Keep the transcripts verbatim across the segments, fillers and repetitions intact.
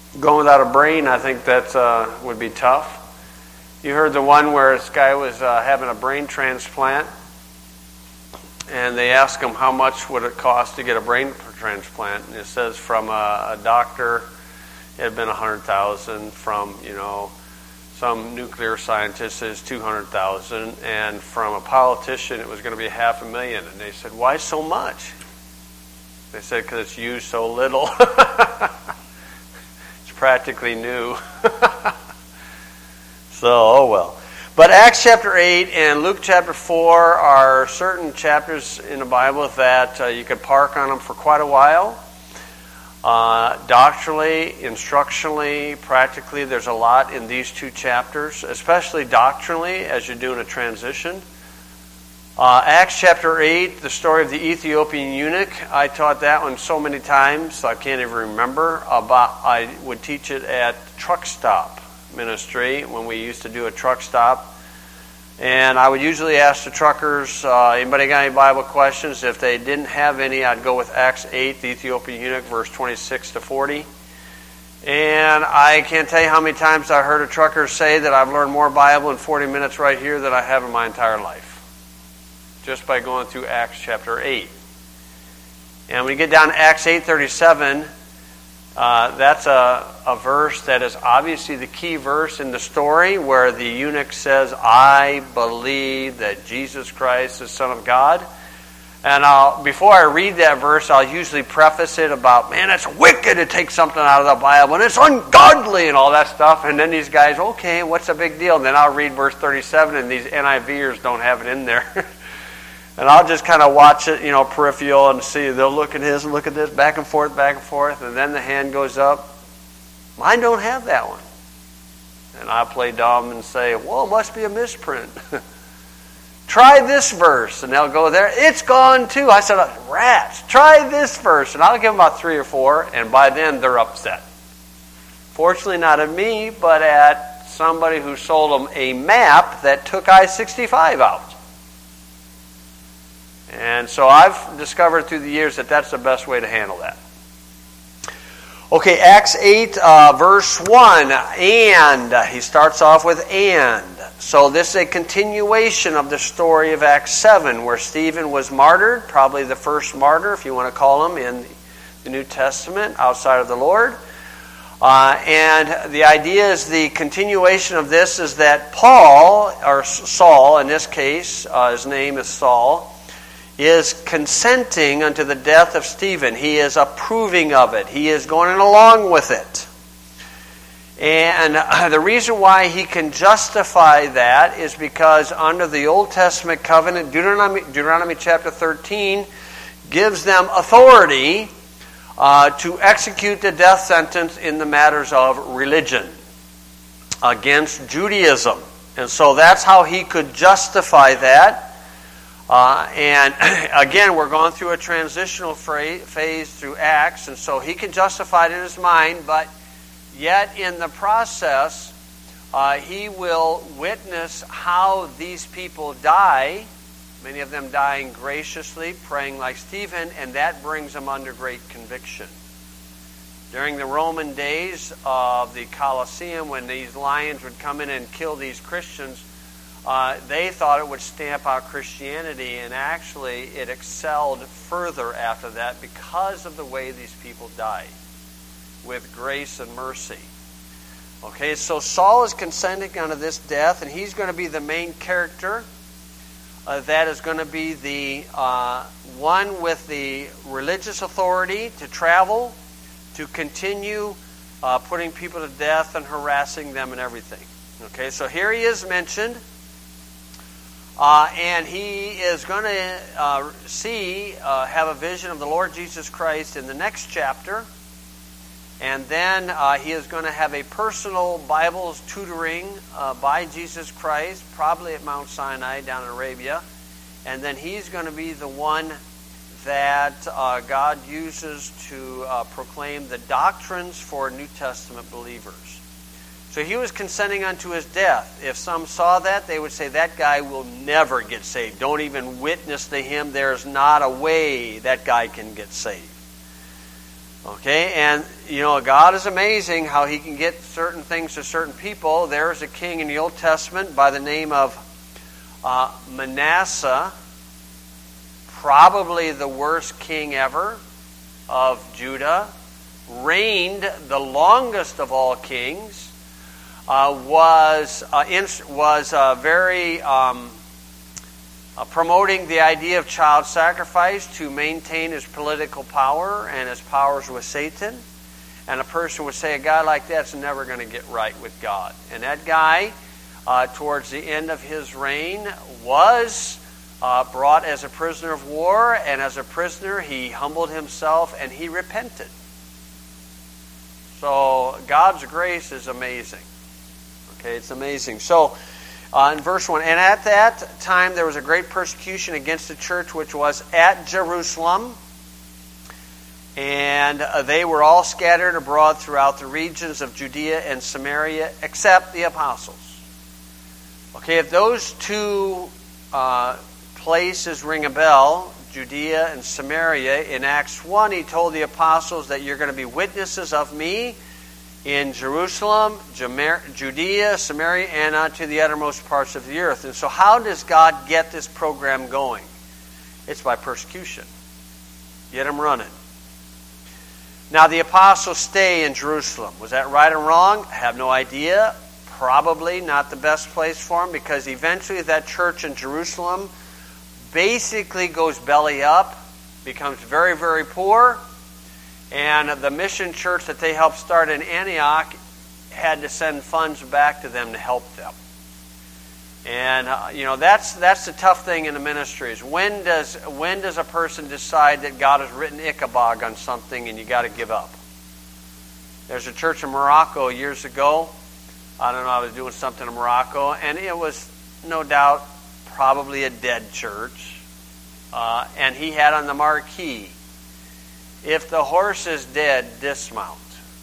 Going without a brain, I think that uh, would be tough. You heard the one where this guy was uh, having a brain transplant, and they asked him how much would it cost to get a brain transplant, and it says from a, a doctor it had been a hundred thousand, from you know some nuclear scientist is two hundred thousand, and from a politician it was going to be half a million. And they said, "Why so much?" They said, "Because it's used so little." It's practically new. So, oh well. But Acts chapter eight and Luke chapter four are certain chapters in the Bible that uh, you could park on them for quite a while. Uh, doctrinally, instructionally, practically, there's a lot in these two chapters, especially doctrinally as you're doing a transition. Uh, Acts chapter eight, the story of the Ethiopian eunuch. I taught that one so many times, so I can't even remember. About I would teach it at truck stop ministry when we used to do a truck stop. And I would usually ask the truckers, uh, anybody got any Bible questions? If they didn't have any, I'd go with Acts eight, the Ethiopian eunuch, verse twenty-six to forty. And I can't tell you how many times I heard a trucker say that I've learned more Bible in forty minutes right here than I have in my entire life, just by going through Acts chapter eight. And when you get down to Acts eight thirty-seven, uh, that's a, a verse that is obviously the key verse in the story, where the eunuch says, "I believe that Jesus Christ is the Son of God." And I'll, before I read that verse, I'll usually preface it about, man, it's wicked to take something out of the Bible, and it's ungodly and all that stuff. And then these guys, okay, what's the big deal? And then I'll read verse thirty-seven, and these N I Vers don't have it in there. And I'll just kind of watch it, you know, peripheral, and see. They'll look at his and look at this, back and forth, back and forth, and then the hand goes up. Mine don't have that one. And I play dumb and say, well, it must be a misprint. Try this verse. And they'll go there. It's gone too. I said, rats, try this verse. And I'll give them about three or four, and by then they're upset. Fortunately not at me, but at somebody who sold them a map that took I sixty-five out. And so I've discovered through the years that that's the best way to handle that. Okay, Acts eight, uh, verse one, and. He starts off with and. So this is a continuation of the story of Acts seven, where Stephen was martyred, probably the first martyr, if you want to call him, in the New Testament, outside of the Lord. Uh, and the idea is the continuation of this is that Paul, or Saul in this case, uh, his name is Saul, is consenting unto the death of Stephen. He is approving of it. He is going along with it. And the reason why he can justify that is because under the Old Testament covenant, Deuteronomy, Deuteronomy chapter thirteen gives them authority uh, to execute the death sentence in the matters of religion against Judaism. And so that's how he could justify that. Uh, and again, we're going through a transitional phase through Acts, and so he can justify it in his mind, but yet in the process, uh, he will witness how these people die, many of them dying graciously, praying like Stephen, and that brings them under great conviction. During the Roman days of the Colosseum, when these lions would come in and kill these Christians, Uh, they thought it would stamp out Christianity, and actually it excelled further after that because of the way these people died, with grace and mercy. Okay, so Saul is consenting unto this death, and he's going to be the main character. Uh, that is going to be the uh, one with the religious authority to travel, to continue uh, putting people to death and harassing them and everything. Okay, so here he is mentioned. Uh, and he is going to uh, see, uh, have a vision of the Lord Jesus Christ in the next chapter. And then uh, he is going to have a personal Bible tutoring uh, by Jesus Christ, probably at Mount Sinai down in Arabia. And then he's going to be the one that uh, God uses to uh, proclaim the doctrines for New Testament believers. So he was consenting unto his death. If some saw that, they would say, that guy will never get saved. Don't even witness to him. There's not a way that guy can get saved. Okay, and you know, God is amazing how He can get certain things to certain people. There's a king in the Old Testament by the name of uh, Manasseh, probably the worst king ever of Judah, reigned the longest of all kings, uh, was uh, in, was uh, very um, uh, promoting the idea of child sacrifice to maintain his political power and his powers with Satan. And a person would say a guy like that's never going to get right with God. And that guy, uh, towards the end of his reign, was uh, brought as a prisoner of war, and as a prisoner he humbled himself and he repented. So God's grace is amazing. Okay, it's amazing. So uh, in verse one, and at that time there was a great persecution against the church which was at Jerusalem, and uh, they were all scattered abroad throughout the regions of Judea and Samaria, except the apostles. Okay, if those two uh, places ring a bell, Judea and Samaria, in Acts one, he told the apostles that you're going to be witnesses of me in Jerusalem, Judea, Samaria, and unto the uttermost parts of the earth. And so how does God get this program going? It's by persecution. Get them running. Now the apostles stay in Jerusalem. Was that right or wrong? I have no idea. Probably not the best place for them, because eventually that church in Jerusalem basically goes belly up, becomes very, very poor, and the mission church that they helped start in Antioch had to send funds back to them to help them. And uh, you know, that's that's the tough thing in the ministries. When does when does a person decide that God has written Ichabod on something and you got to give up? There's a church in Morocco years ago. I don't know, I was doing something in Morocco, and it was no doubt probably a dead church. Uh, and he had on the marquee, "If the horse is dead, dismount."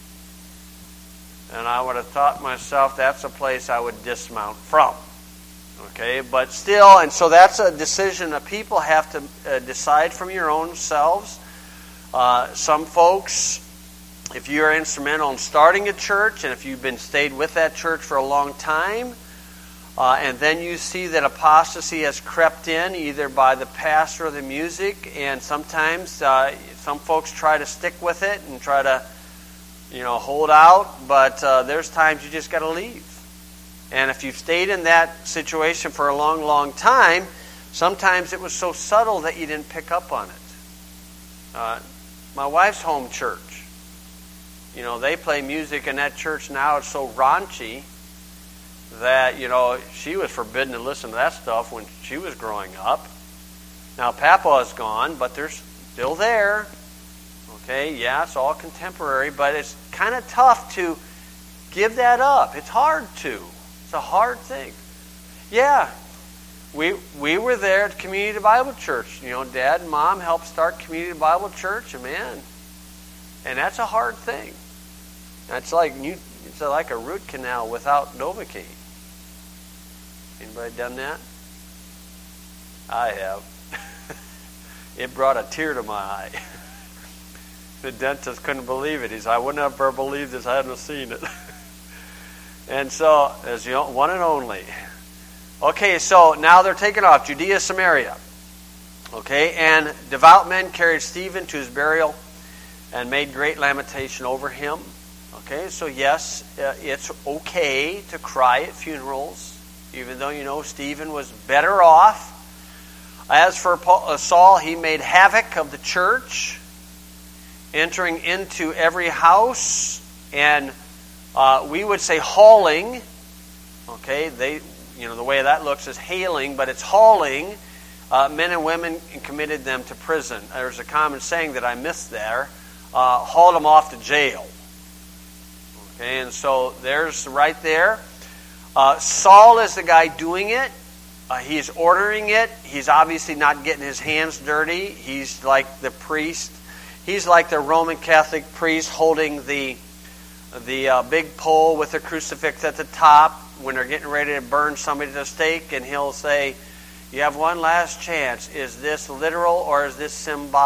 And I would have thought myself, that's a place I would dismount from. Okay, but still, and so that's a decision that people have to uh, decide from your own selves. Uh, some folks, if you're instrumental in starting a church, and if you've been stayed with that church for a long time, uh, and then you see that apostasy has crept in, either by the pastor or the music, and sometimes uh, some folks try to stick with it and try to, you know, hold out, but uh, there's times you just got to leave. And if you've stayed in that situation for a long, long time, sometimes it was so subtle that you didn't pick up on it. Uh, my wife's home church, you know, they play music in that church now. It's so raunchy that, you know, she was forbidden to listen to that stuff when she was growing up. Now, Papa is gone, but they're still there. Okay, yeah, it's all contemporary, but it's kind of tough to give that up. It's hard to. It's a hard thing. Yeah, we we were there at Community Bible Church. You know, Dad and Mom helped start Community Bible Church, and man, and that's a hard thing. That's like you. It's like a root canal without Novocaine. Anybody done that? I have. It brought a tear to my eye. The dentist couldn't believe it. He said, "I wouldn't have ever believed this. I hadn't seen it." And so, as you know, one and only. Okay, so now they're taken off. Judea, Samaria. Okay, and devout men carried Stephen to his burial and made great lamentation over him. Okay, so yes, uh, it's okay to cry at funerals, even though you know Stephen was better off. As for Paul, uh, Saul, he made havoc of the church, entering into every house, and uh, we would say hauling. Okay, they, you know, the way that looks is hailing, but it's hauling uh, men and women and committed them to prison. There's a common saying that I missed there: uh, hauled them off to jail. Okay, and so there's right there. Uh, Saul is the guy doing it. Uh, he's ordering it. He's obviously not getting his hands dirty. He's like the priest. He's like the Roman Catholic priest holding the the uh, big pole with the crucifix at the top when they're getting ready to burn somebody to the stake, and he'll say, "You have one last chance. Is this literal or is this symbolic?"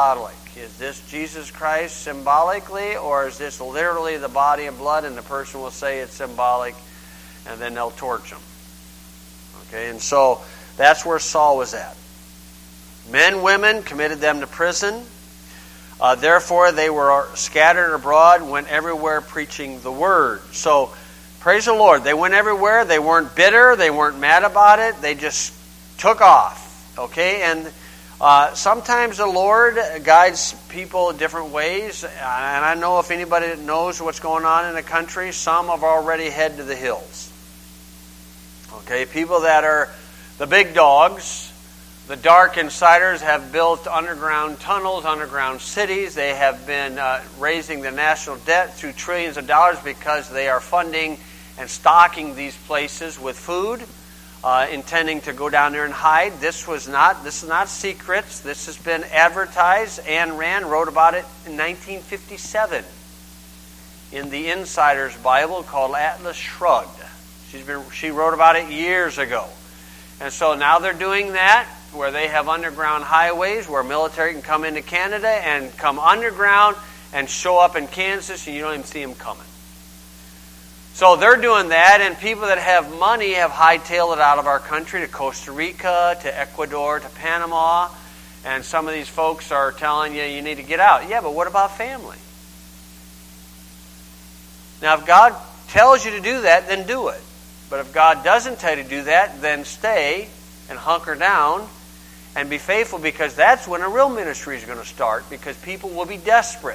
Is this Jesus Christ symbolically, or is this literally the body and blood? And the person will say it's symbolic, and then they'll torch him. Okay, and so that's where Saul was at. Men, women, committed them to prison. Uh, therefore, they were scattered abroad, went everywhere preaching the word. So, praise the Lord. They went everywhere. They weren't bitter. They weren't mad about it. They just took off. Okay, and uh, sometimes the Lord guides people different ways. And I know if anybody knows what's going on in the country, some have already headed to the hills. Okay, people that are the big dogs, the dark insiders, have built underground tunnels, underground cities. They have been uh, raising the national debt through trillions of dollars because they are funding and stocking these places with food, uh, intending to go down there and hide. This was not. This is not secrets. This has been advertised. Ayn Rand wrote about it in nineteen fifty-seven in the Insider's Bible called Atlas Shrugged. She's been, she wrote about it years ago. And so now they're doing that, where they have underground highways where military can come into Canada and come underground and show up in Kansas, and you don't even see them coming. So they're doing that, and people that have money have hightailed it out of our country to Costa Rica, to Ecuador, to Panama, and some of these folks are telling you, you need to get out. Yeah, but what about family? Now, if God tells you to do that, then do it. But if God doesn't tell you to do that, then stay and hunker down and be faithful, because that's when a real ministry is going to start, because people will be desperate.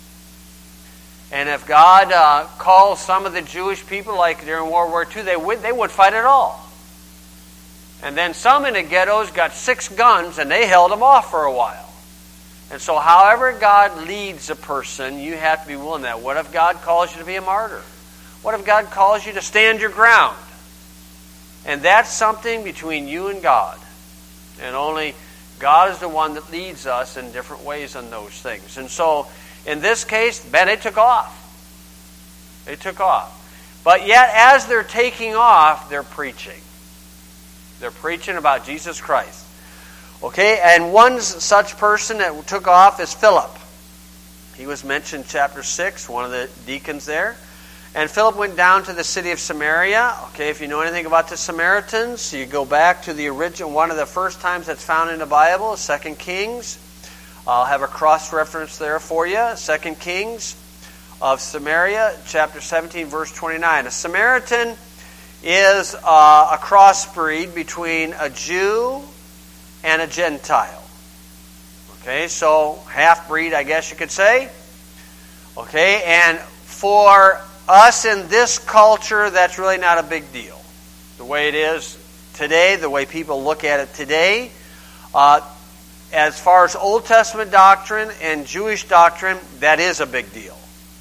And if God uh, calls some of the Jewish people, like during World War Two, they would, they would fight it all. And then some in the ghettos got six guns, and they held them off for a while. And so however God leads a person, you have to be willing to that. What if God calls you to be a martyr? What if God calls you to stand your ground? And that's something between you and God. And only God is the one that leads us in different ways on those things. And so, in this case, Ben, they took off. They took off. But yet, as they're taking off, they're preaching. They're preaching about Jesus Christ. Okay, and one such person that took off is Philip. He was mentioned in chapter six, one of the deacons there. And Philip went down to the city of Samaria. Okay, if you know anything about the Samaritans, you go back to the original, one of the first times that's found in the Bible, Second Kings. I'll have a cross-reference there for you. Second Kings of Samaria, chapter seventeen, verse twenty-nine. A Samaritan is uh, a crossbreed between a Jew and a Gentile. Okay, so half-breed, I guess you could say. Okay, and for us in this culture, that's really not a big deal. The way it is today, the way people look at it today, uh, as far as Old Testament doctrine and Jewish doctrine, that is a big deal.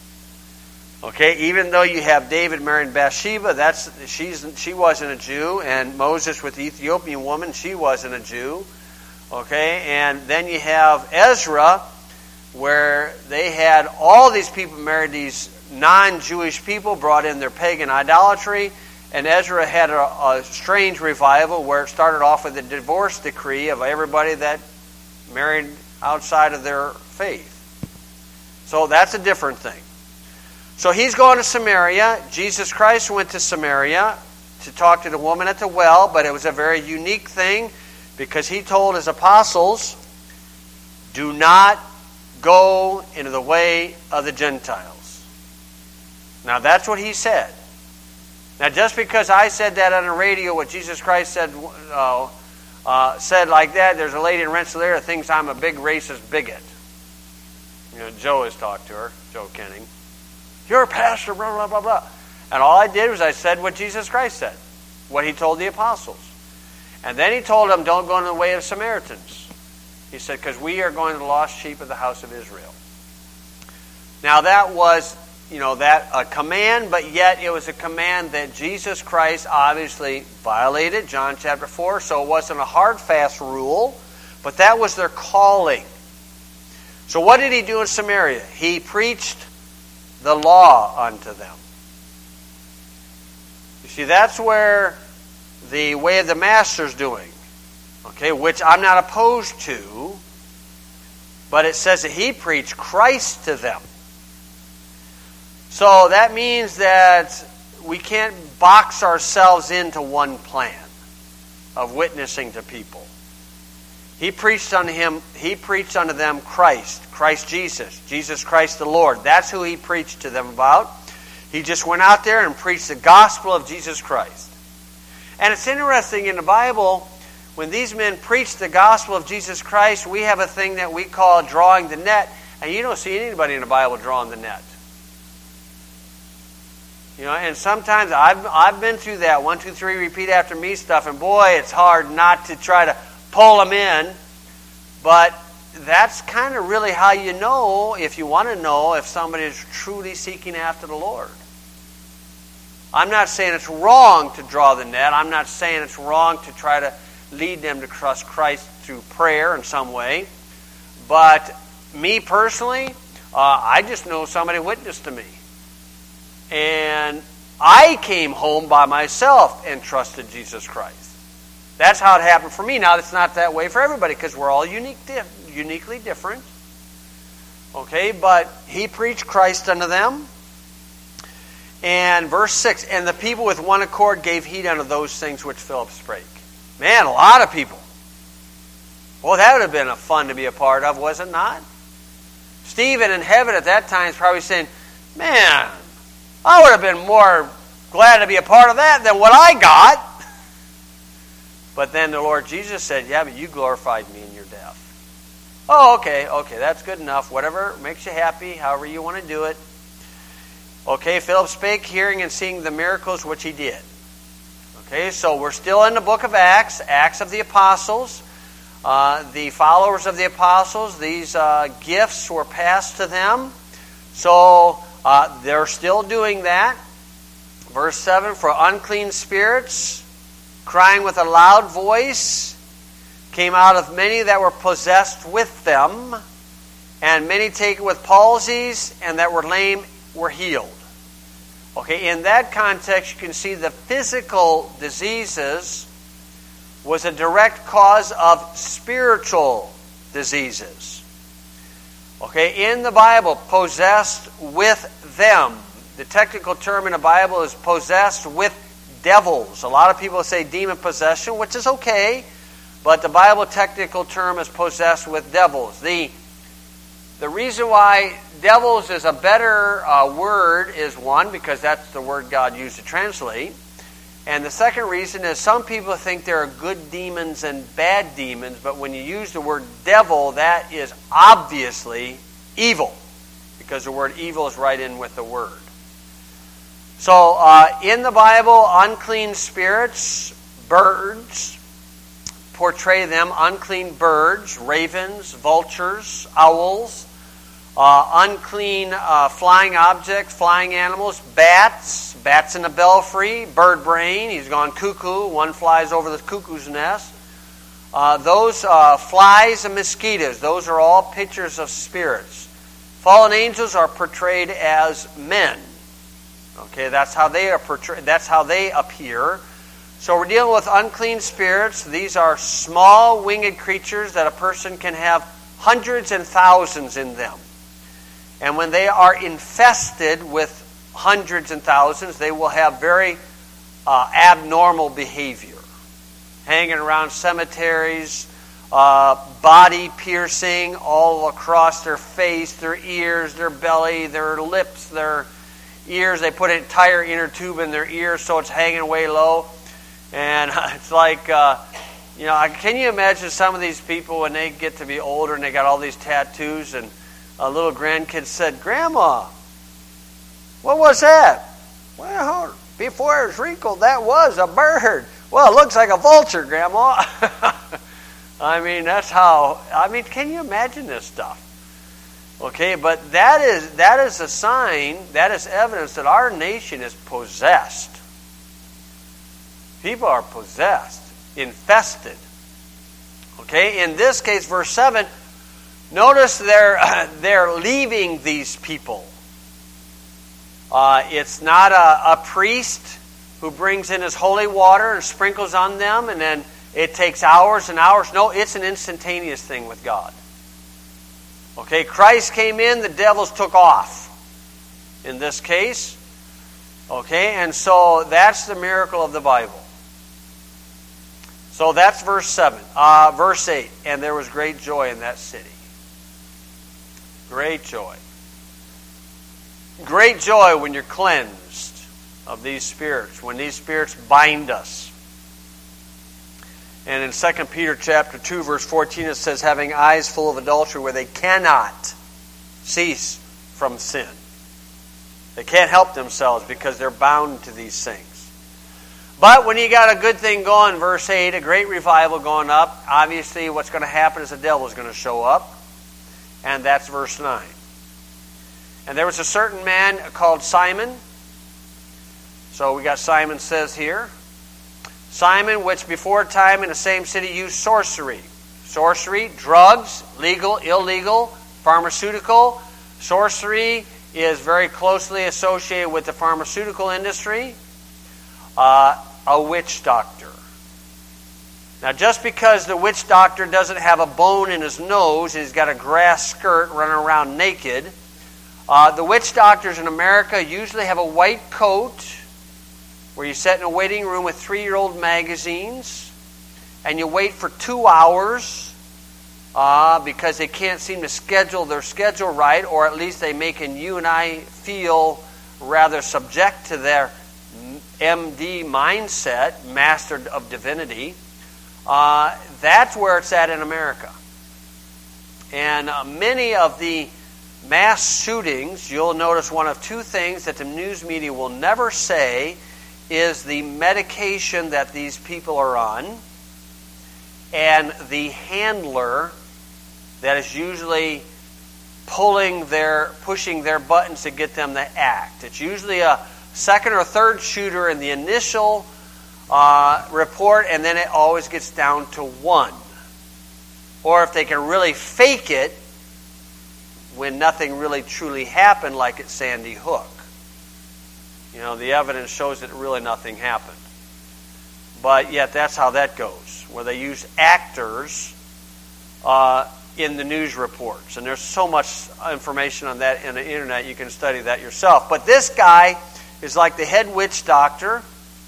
Okay, even though you have David marrying Bathsheba, that's she's she wasn't a Jew, and Moses with the Ethiopian woman, she wasn't a Jew. Okay, and then you have Ezra, where they had all these people married these non-Jewish people, brought in their pagan idolatry, and Ezra had a, a strange revival where it started off with a divorce decree of everybody that married outside of their faith. So that's a different thing. So he's going to Samaria. Jesus Christ went to Samaria to talk to the woman at the well, but it was a very unique thing because he told his apostles, do not go into the way of the Gentiles. Now that's what he said. Now just because I said that on the radio, what Jesus Christ said uh, uh, said like that, there's a lady in Rensselaer that thinks I'm a big racist bigot. You know, Joe has talked to her, Joe Kenning. You're a pastor, blah, blah, blah, blah. And all I did was I said what Jesus Christ said, what he told the apostles. And then he told them, don't go in the way of Samaritans. He said, because we are going to the lost sheep of the house of Israel. Now that was, you know, that a command, but yet it was a command that Jesus Christ obviously violated, John chapter four, so it wasn't a hard, fast rule, but that was their calling. So what did he do in Samaria? He preached the law unto them. You see, that's where the way of the master's doing, okay, which I'm not opposed to, But it says that he preached Christ to them. So that means that we can't box ourselves into one plan of witnessing to people. He preached unto him, he preached unto them Christ, Christ Jesus, Jesus Christ the Lord. That's who he preached to them about. He just went out there and preached the gospel of Jesus Christ. And it's interesting in the Bible, when these men preached the gospel of Jesus Christ, we have a thing that we call drawing the net, and you don't see anybody in the Bible drawing the net. You know, and sometimes I've I've been through that one, two, three, repeat after me stuff, and boy, it's hard not to try to pull them in. But that's kind of really how you know, if you want to know, if somebody is truly seeking after the Lord. I'm not saying it's wrong to draw the net. I'm not saying it's wrong to try to lead them to trust Christ through prayer in some way. But me personally, uh, I just know somebody witnessed to me. And I came home by myself and trusted Jesus Christ. That's how it happened for me. Now, it's not that way for everybody because we're all unique, uniquely different. Okay, but he preached Christ unto them. And verse six, and the people with one accord gave heed unto those things which Philip spake. Man, a lot of people. Well, that would have been a fun to be a part of, was it not? Stephen in heaven at that time is probably saying, man, I would have been more glad to be a part of that than what I got. But then the Lord Jesus said, yeah, but you glorified me in your death. Oh, okay, okay, that's good enough. Whatever makes you happy, however you want to do it. Okay, Philip spake, hearing and seeing the miracles which he did. Okay, so we're still in the book of Acts, Acts of the Apostles. Uh, the followers of the apostles, these uh, gifts were passed to them. So uh, they're still doing that. Verse seven, for unclean spirits, crying with a loud voice, came out of many that were possessed with them, and many taken with palsies, and that were lame were healed. Okay, in that context, you can see the physical diseases was a direct cause of spiritual diseases. Okay, in the Bible, possessed with them. The technical term in the Bible is possessed with devils. A lot of people say demon possession, which is okay, but the Bible technical term is possessed with devils. The The reason why devils is a better uh, word is one, because that's the word God used to translate. And the second reason is some people think there are good demons and bad demons, but when you use the word devil, that is obviously evil, because the word evil is right in with the word. So uh, in the Bible, unclean spirits, birds, portray them, unclean birds, ravens, vultures, owls, uh, unclean uh, flying objects, flying animals, bats, bats in the belfry, bird brain, he's gone cuckoo, one flies over the cuckoo's nest. Uh, those uh, flies and mosquitoes, those are all pictures of spirits. Fallen angels are portrayed as men. Okay, that's how they are portrayed, that's how they appear. So we're dealing with unclean spirits. These are small winged creatures that a person can have hundreds and thousands in them. And when they are infested with hundreds and thousands, they will have very uh, abnormal behavior. Hanging around cemeteries, uh, body piercing all across their face, their ears, their belly, their lips, their ears. They put an entire inner tube in their ears so it's hanging way low. And it's like, uh, you know, can you imagine some of these people when they get to be older and they got all these tattoos, and a little grandkid said, Grandma, what was that? Well, before it was wrinkled, that was a bird. Well, it looks like a vulture, Grandma. I mean, that's how, I mean, can you imagine this stuff? Okay, but that is that is a sign, that is evidence that our nation is possessed. People are possessed, infested. Okay, in this case, verse seven, notice they're, uh, they're leaving these people. Uh, it's not a, a priest who brings in his holy water and sprinkles on them, and then it takes hours and hours. No, it's an instantaneous thing with God. Okay, Christ came in, the devils took off. In this case, okay, and so that's the miracle of the Bible. So that's verse seven. Uh, verse eight, and there was great joy in that city. Great joy. Great joy when you're cleansed of these spirits, when these spirits bind us. And in Second Peter chapter two, verse fourteen, it says, having eyes full of adultery where they cannot cease from sin. They can't help themselves because they're bound to these things. But when you got a good thing going, verse eight, a great revival going up, obviously what's going to happen is the devil is going to show up. And that's verse nine. And there was a certain man called Simon. So we got Simon says here. Simon, which before time in the same city used sorcery. Sorcery, drugs, legal, illegal, pharmaceutical. Sorcery is very closely associated with the pharmaceutical industry. Uh, a witch doctor. Now, just because the witch doctor doesn't have a bone in his nose and he's got a grass skirt running around naked, uh, the witch doctors in America usually have a white coat where you sit in a waiting room with three-year-old magazines and you wait for two hours uh, because they can't seem to schedule their schedule right, or at least they making you and I feel rather subject to their M D mindset, Master of Divinity. Uh, that's where it's at in America. And uh, many of the mass shootings, you'll notice one of two things that the news media will never say is the medication that these people are on and the handler that is usually pulling their, pushing their buttons to get them to act. It's usually a second or third shooter in the initial uh, report, and then it always gets down to one. Or if they can really fake it when nothing really truly happened, like at Sandy Hook. You know, the evidence shows that really nothing happened. But yet that's how that goes, where they use actors uh, in the news reports. And there's so much information on that in the internet, you can study that yourself. But this guy is like the head witch doctor.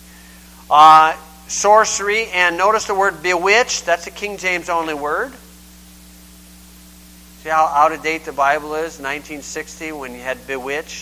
Uh, sorcery, and notice the word bewitched. That's a King James only word. See how out of date the Bible is? nineteen sixty, when you had bewitched.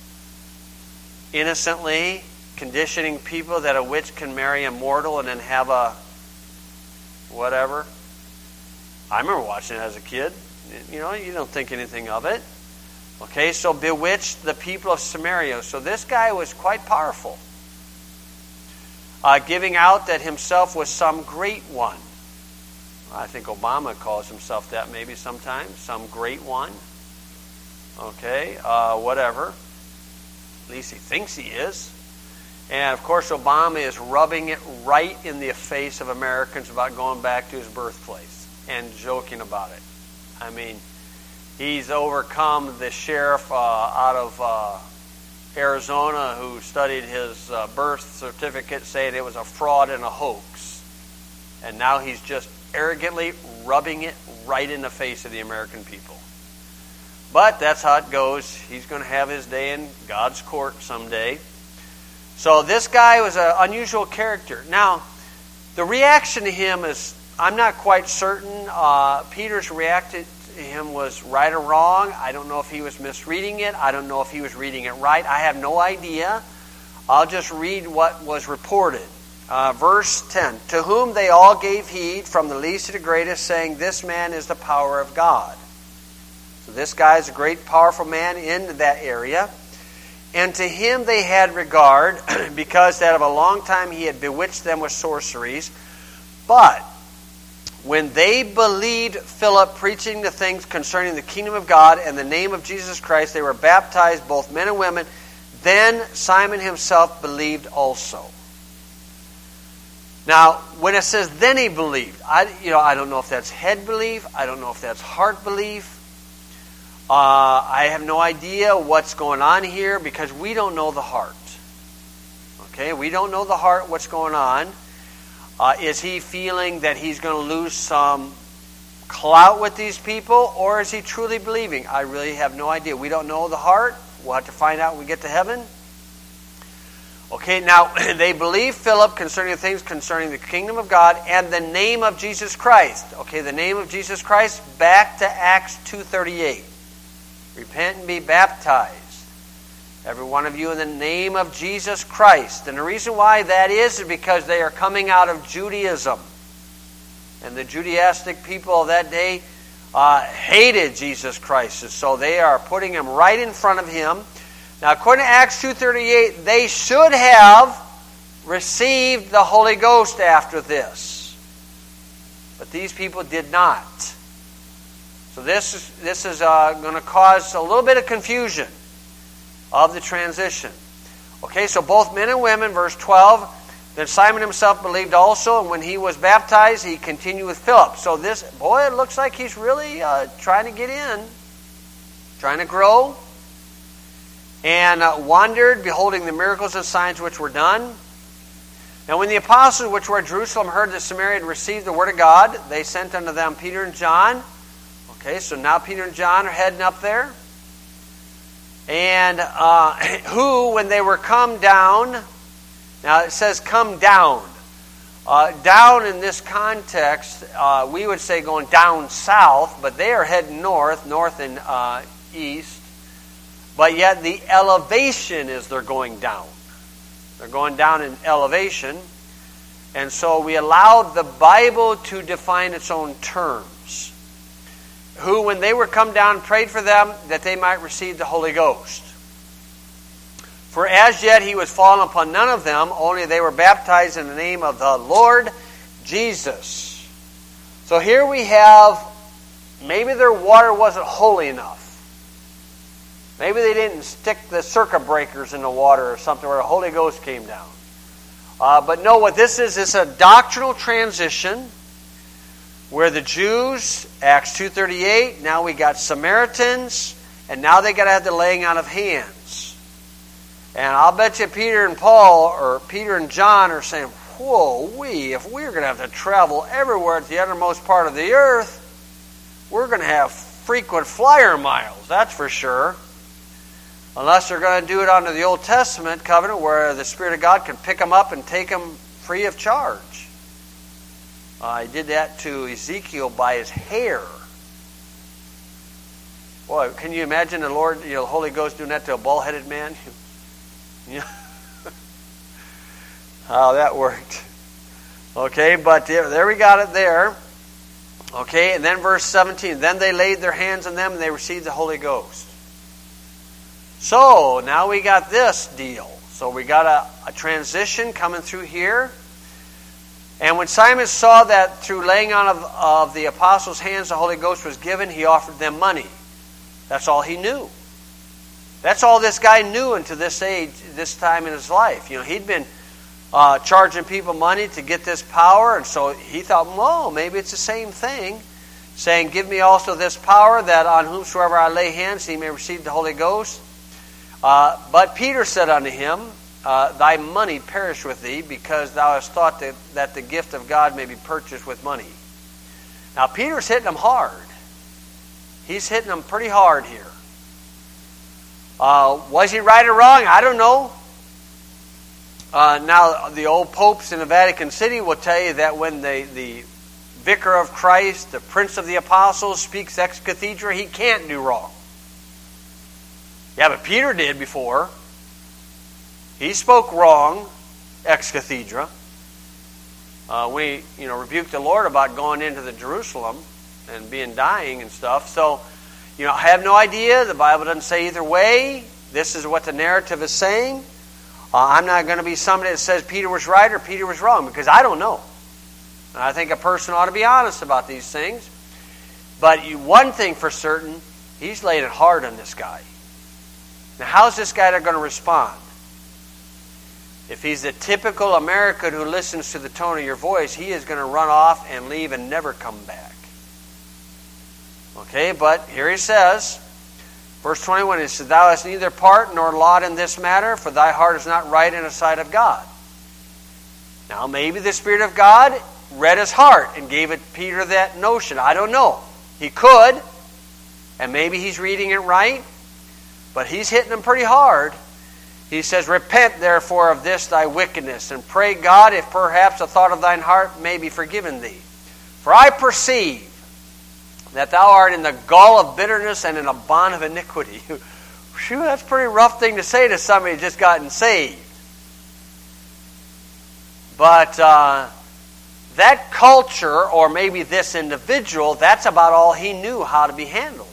Innocently conditioning people that a witch can marry a mortal and then have a whatever. I remember watching it as a kid. You know, you don't think anything of it. Okay, so bewitched the people of Samaria. So this guy was quite powerful. Uh, giving out that himself was some great one. I think Obama calls himself that maybe sometimes. Some great one. Okay, uh, whatever. At least he thinks he is. And of course Obama is rubbing it right in the face of Americans about going back to his birthplace and joking about it. I mean, he's overcome the sheriff uh, out of uh, Arizona who studied his uh, birth certificate, saying it was a fraud and a hoax. And now he's just arrogantly rubbing it right in the face of the American people. But that's how it goes. He's going to have his day in God's court someday. So this guy was an unusual character. Now, the reaction to him is, I'm not quite certain. Uh, Peter's reacted to him was right or wrong. I don't know if he was misreading it. I don't know if he was reading it right. I have no idea. I'll just read what was reported. Uh, verse ten, to whom they all gave heed, from the least to the greatest, saying, this man is the power of God. So this guy is a great, powerful man in that area. And to him they had regard, because that of a long time he had bewitched them with sorceries. But when they believed Philip preaching the things concerning the kingdom of God and the name of Jesus Christ, they were baptized, both men and women. Then Simon himself believed also. Now, when it says then he believed, I, you know, I don't know if that's head belief. I don't know if that's heart belief. Uh, I have no idea what's going on here because we don't know the heart. Okay, we don't know the heart, what's going on. Uh, is he feeling that he's going to lose some clout with these people, or is he truly believing? I really have no idea. We don't know the heart. We'll have to find out when we get to heaven. Okay, now they believe Philip concerning the things concerning the kingdom of God and the name of Jesus Christ. Okay, the name of Jesus Christ, back to Acts two thirty-eight. Repent and be baptized, every one of you, in the name of Jesus Christ. And the reason why that is is because they are coming out of Judaism. And the Judaistic people of that day uh, hated Jesus Christ. And so they are putting him right in front of him. Now, according to Acts two thirty-eight, they should have received the Holy Ghost after this. But these people did not. So this is, this is uh, going to cause a little bit of confusion of the transition. Okay, so both men and women, verse twelve, then Simon himself believed also, and when he was baptized, he continued with Philip. So this, boy, it looks like he's really uh, trying to get in, trying to grow, and uh, wandered, beholding the miracles and signs which were done. Now when the apostles which were at Jerusalem heard that Samaria had received the word of God, they sent unto them Peter and John. Okay, so now Peter and John are heading up there. And uh, who, when they were come down, now it says come down. Uh, down in this context, uh, we would say going down south, but they are heading north, north and uh, east. But yet the elevation is they're going down. They're going down in elevation. And so we allowed the Bible to define its own terms. Who, when they were come down, prayed for them that they might receive the Holy Ghost. For as yet he was fallen upon none of them, only they were baptized in the name of the Lord Jesus. So here we have, maybe their water wasn't holy enough. Maybe they didn't stick the circuit breakers in the water or something where the Holy Ghost came down. Uh, but no, what this is, is a doctrinal transition where the Jews, Acts two thirty-eight, now we got Samaritans, and now they got to have the laying on of hands. And I'll bet you Peter and Paul, or Peter and John are saying, whoa, we, if we're going to have to travel everywhere at the uttermost part of the earth, we're going to have frequent flyer miles, that's for sure. Unless they're going to do it under the Old Testament covenant where the Spirit of God can pick them up and take them free of charge. Uh, he did that to Ezekiel by his hair. Boy, can you imagine the Lord, you know, the Holy Ghost doing that to a bald-headed man? Yeah. How that worked. Okay, but there, there we got it there. Okay, and then verse seventeen. Then they laid their hands on them and they received the Holy Ghost. So, now we got this deal. So we got a, a transition coming through here. And when Simon saw that through laying on of, of the apostles' hands the Holy Ghost was given, he offered them money. That's all he knew. That's all this guy knew until this age, this time in his life. You know, he'd been uh, charging people money to get this power, and so he thought, well, maybe it's the same thing. Saying, give me also this power, that on whomsoever I lay hands he may receive the Holy Ghost. Uh, but Peter said unto him, uh, thy money perish with thee, because thou hast thought that, that the gift of God may be purchased with money. Now Peter's hitting them hard. He's hitting them pretty hard here. Uh, was he right or wrong? I don't know. Uh, now the old popes in the Vatican City will tell you that when the, the vicar of Christ, the prince of the apostles, speaks ex cathedra, he can't do wrong. Yeah, but Peter did before. He spoke wrong, ex cathedra. Uh, we, you know, rebuked the Lord about going into the Jerusalem and being dying and stuff. So, you know, I have no idea. The Bible doesn't say either way. This is what the narrative is saying. Uh, I'm not going to be somebody that says Peter was right or Peter was wrong, because I don't know. And I think a person ought to be honest about these things. But you, one thing for certain, he's laying it hard on this guy. Now, how's this guy going to respond? If he's the typical American who listens to the tone of your voice, he is going to run off and leave and never come back. Okay, but here he says, verse twenty-one, he says, thou hast neither part nor lot in this matter, for thy heart is not right in the sight of God. Now, maybe the Spirit of God read his heart and gave it Peter that notion. I don't know. He could, and maybe he's reading it right, but he's hitting him pretty hard. He says, repent therefore of this thy wickedness, and pray God if perhaps a thought of thine heart may be forgiven thee. For I perceive that thou art in the gall of bitterness and in a bond of iniquity. Phew, that's a pretty rough thing to say to somebody who's just gotten saved. But uh, that culture, or maybe this individual, that's about all he knew how to be handled.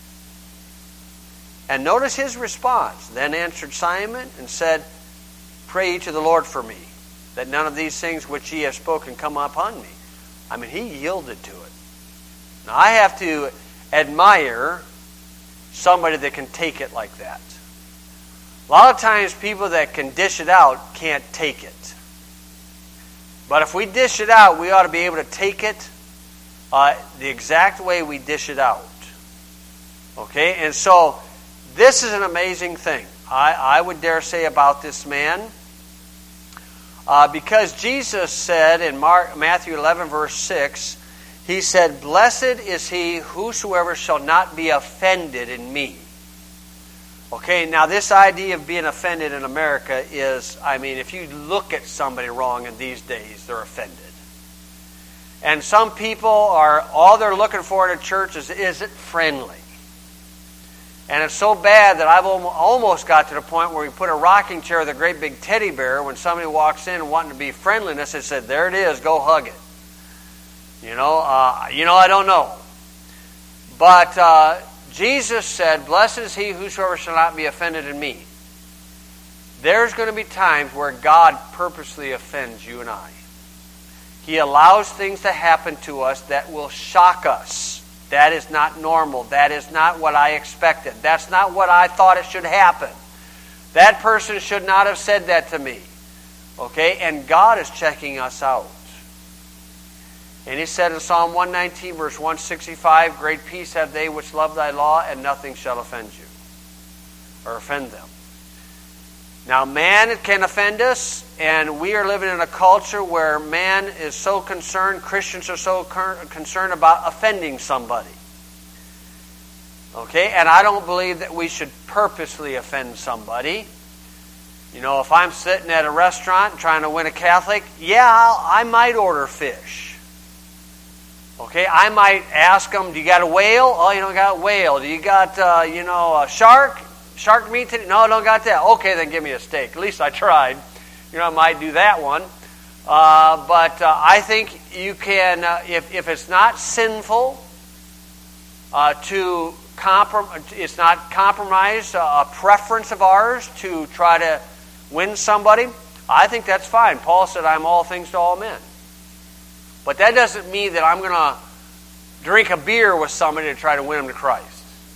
And notice his response. Then answered Simon and said, pray ye to the Lord for me, that none of these things which ye have spoken come upon me. I mean, he yielded to it. Now, I have to admire somebody that can take it like that. A lot of times people that can dish it out can't take it. But if we dish it out, we ought to be able to take it uh, the exact way we dish it out. Okay? And so, this is an amazing thing. I, I would dare say about this man. Uh, because Jesus said in Mark, Matthew eleven, verse six, he said, blessed is he whosoever shall not be offended in me. Okay, now this idea of being offended in America is, I mean, if you look at somebody wrong in these days, they're offended. And some people are, all they're looking for in a church is, is it friendly? And it's so bad that I've almost got to the point where we put a rocking chair with a great big teddy bear. When somebody walks in wanting to be friendliness, it said, there it is, go hug it. You know, uh, you know, I don't know. But uh, Jesus said, blessed is he whosoever shall not be offended in me. There's going to be times where God purposely offends you and I. He allows things to happen to us that will shock us. That is not normal. That is not what I expected. That's not what I thought it should happen. That person should not have said that to me. Okay? And God is checking us out. And he said in Psalm one nineteen, verse one sixty-five, great peace have they which love thy law, and nothing shall offend you, or offend them. Now, man can offend us, and we are living in a culture where man is so concerned, Christians are so concerned about offending somebody. Okay? And I don't believe that we should purposely offend somebody. You know, if I'm sitting at a restaurant trying to win a Catholic, yeah, I'll, I might order fish. Okay, I might ask them, do you got a whale? Oh, you don't got a whale. Do you got, uh, you know, a shark? Shark meat today? No, I don't got that. Okay, then give me a steak. At least I tried. You know, I might do that one. Uh, but uh, I think you can, uh, if, if it's not sinful uh, to comprom- it's not compromise uh, a preference of ours to try to win somebody, I think that's fine. Paul said, I'm all things to all men. But that doesn't mean that I'm going to drink a beer with somebody to try to win them to Christ.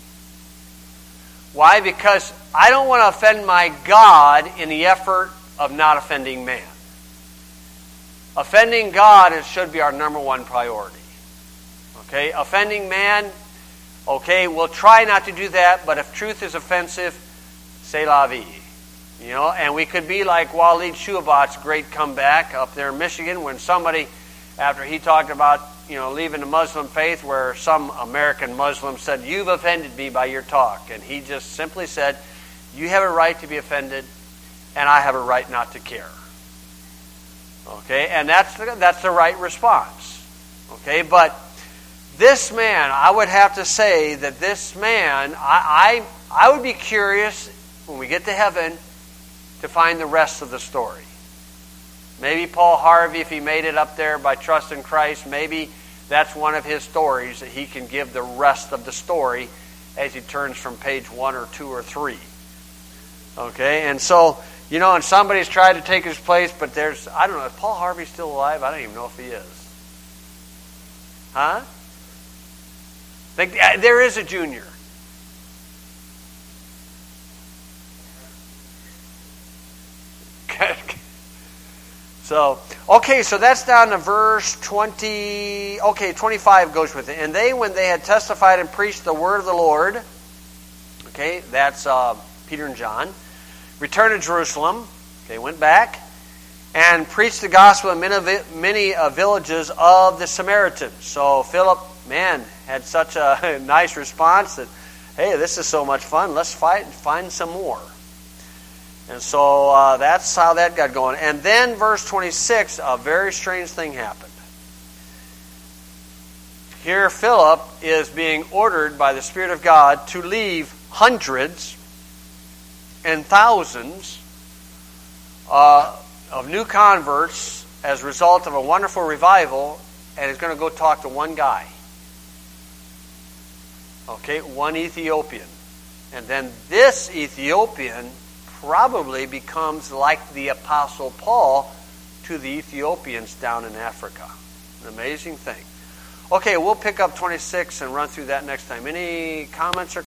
Why? Because I don't want to offend my God in the effort of not offending man. Offending God is, should be our number one priority. Okay? Offending man, okay, we'll try not to do that, but if truth is offensive, c'est la vie. You know, and we could be like Walid Shuabat's great comeback up there in Michigan when somebody, after he talked about, you know, leaving the Muslim faith, where some American Muslim said, you've offended me by your talk. And he just simply said, you have a right to be offended, and I have a right not to care. Okay, and that's the, that's the right response. Okay, but this man, I would have to say that this man, I, I, I would be curious when we get to heaven to find the rest of the story. Maybe Paul Harvey, if he made it up there by trust in Christ, maybe that's one of his stories that he can give the rest of the story as he turns from page one or two or three. Okay, and so, you know, and somebody's tried to take his place, but there's, I don't know, is Paul Harvey still alive? I don't even know if he is. Huh? Like, there is a junior. So, okay, so that's down to verse twenty. Okay, twenty-five goes with it. And they, when they had testified and preached the word of the Lord, okay, that's uh, Peter and John, returned to Jerusalem. They went back. and preached the gospel in many, many uh, villages of the Samaritans. So Philip, man, had such a nice response that, hey, this is so much fun. Let's fight and find some more. And so uh, that's how that got going. And then verse twenty-six, a very strange thing happened. Here Philip is being ordered by the Spirit of God to leave hundreds and thousands uh, of new converts as a result of a wonderful revival, and he's going to go talk to one guy. Okay, one Ethiopian. And then this Ethiopian probably becomes like the Apostle Paul to the Ethiopians down in Africa. An amazing thing. Okay, we'll pick up twenty-six and run through that next time. Any comments or